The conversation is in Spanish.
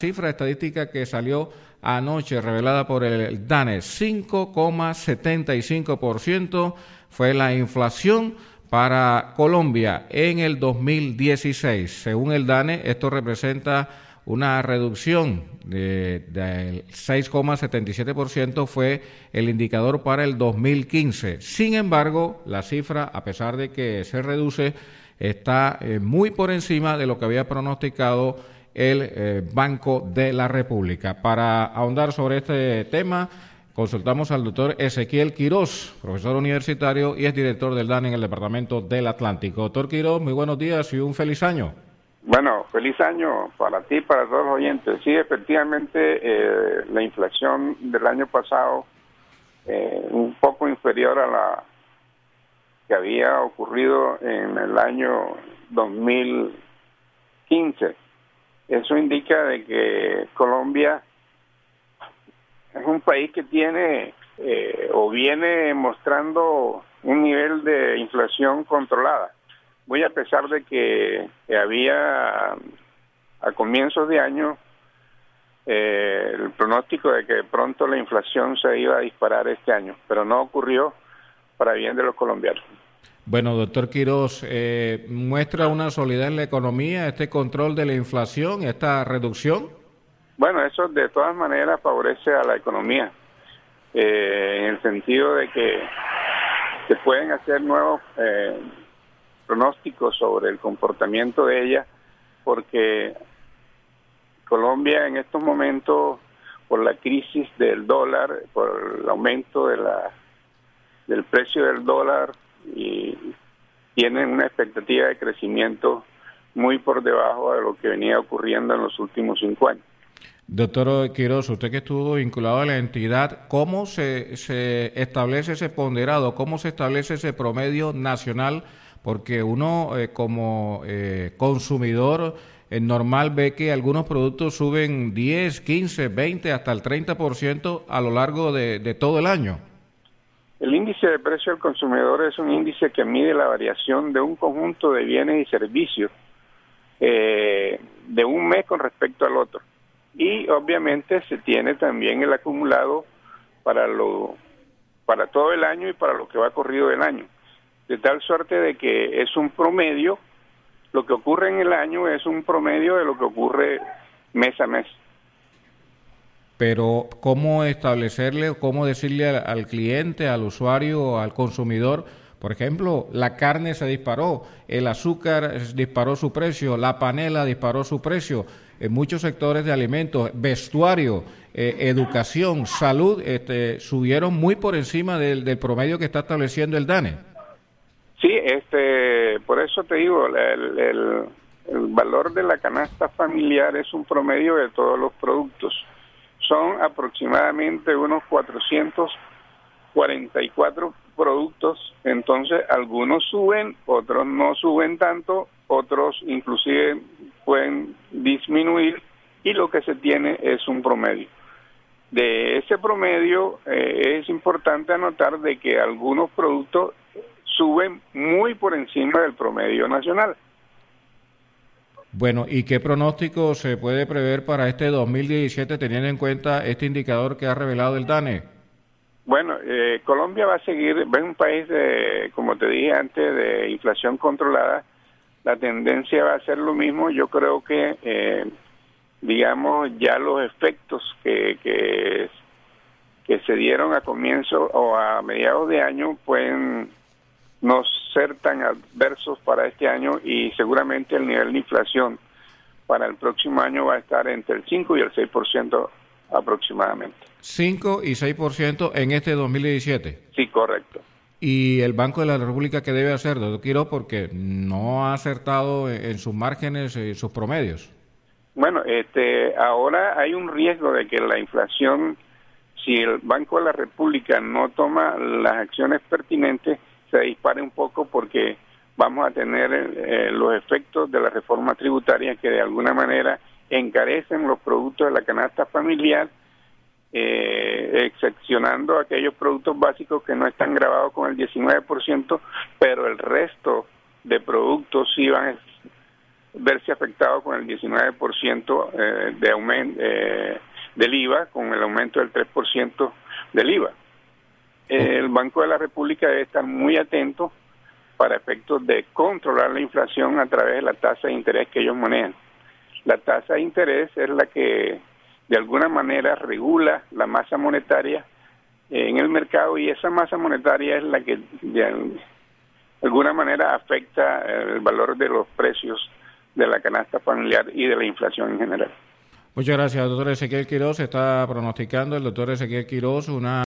cifra estadística que salió anoche, revelada por el DANE, 5,75% fue la inflación para Colombia en el 2016. Según el DANE, esto representa una reducción del 6,77%, fue el indicador para el 2015. Sin embargo, la cifra, a pesar de que se reduce, está muy por encima de lo que había pronosticado el Banco de la República. Para ahondar sobre este tema, consultamos al doctor Ezequiel Quiroz, profesor universitario y es director del DANE en el Departamento del Atlántico. Doctor Quiroz, muy buenos días y un feliz año. Bueno, feliz año para ti y para todos los oyentes. Sí, efectivamente, la inflación del año pasado, un poco inferior a la que había ocurrido en el año 2015. Eso indica de que Colombia es un país que tiene o viene mostrando un nivel de inflación controlada. Muy a pesar de que había a comienzos de año el pronóstico de que pronto la inflación se iba a disparar este año, pero no ocurrió para bien de los colombianos. Bueno, doctor Quiroz, ¿muestra una solidez en la economía este control de la inflación, esta reducción? Bueno, eso de todas maneras favorece a la economía, en el sentido de que se pueden hacer nuevos pronósticos sobre el comportamiento de ella, porque Colombia en estos momentos, por la crisis del dólar, por el aumento del precio del dólar, y tienen una expectativa de crecimiento muy por debajo de lo que venía ocurriendo en los últimos 5 años. Doctor Quiroz, usted que estuvo vinculado a la entidad, ¿cómo se establece ese ponderado? ¿Cómo se establece ese promedio nacional? Porque uno como consumidor normal ve que algunos productos suben 10, 15, 20, hasta el 30% a lo largo de todo el año. El índice de precio del consumidor es un índice que mide la variación de un conjunto de bienes y servicios de un mes con respecto al otro. Y obviamente se tiene también el acumulado para todo el año y para lo que va corrido del año. De tal suerte de que es un promedio, lo que ocurre en el año es un promedio de lo que ocurre mes a mes. Pero ¿cómo establecerle, cómo decirle al cliente, al usuario, al consumidor? Por ejemplo, la carne se disparó, el azúcar disparó su precio, la panela disparó su precio, en muchos sectores de alimentos, vestuario, educación, salud, subieron muy por encima del promedio que está estableciendo el DANE. Sí, por eso te digo, el valor de la canasta familiar es un promedio de todos los productos. Son aproximadamente unos 444 productos, entonces algunos suben, otros no suben tanto, otros inclusive pueden disminuir y lo que se tiene es un promedio. De ese promedio es importante anotar de que algunos productos suben muy por encima del promedio nacional. Bueno, ¿y qué pronóstico se puede prever para este 2017 teniendo en cuenta este indicador que ha revelado el DANE? Bueno, Colombia va a seguir, es un país, como te dije antes, de inflación controlada. La tendencia va a ser lo mismo. Yo creo que, digamos, ya los efectos que se dieron a comienzo o a mediados de año pueden no ser tan adversos para este año y seguramente el nivel de inflación para el próximo año va a estar entre el 5 y el 6% aproximadamente. 5 y 6% en este 2017. Sí, correcto. ¿Y el Banco de la República qué debe hacer, doctor Quiroz? Porque no ha acertado en sus márgenes y sus promedios. Bueno, ahora hay un riesgo de que la inflación, si el Banco de la República no toma las acciones pertinentes, se dispare un poco porque vamos a tener los efectos de la reforma tributaria que de alguna manera encarecen los productos de la canasta familiar, excepcionando aquellos productos básicos que no están grabados con el 19%, pero el resto de productos sí van verse afectado con el 19% de aumento del IVA, con el aumento del 3% del IVA. El Banco de la República debe estar muy atento para efectos de controlar la inflación a través de la tasa de interés que ellos manejan. La tasa de interés es la que de alguna manera regula la masa monetaria en el mercado, y esa masa monetaria es la que de alguna manera afecta el valor de los precios de la canasta familiar y de la inflación en general. Muchas gracias, doctor Ezequiel Quiroz. Está pronosticando el doctor Ezequiel Quiroz una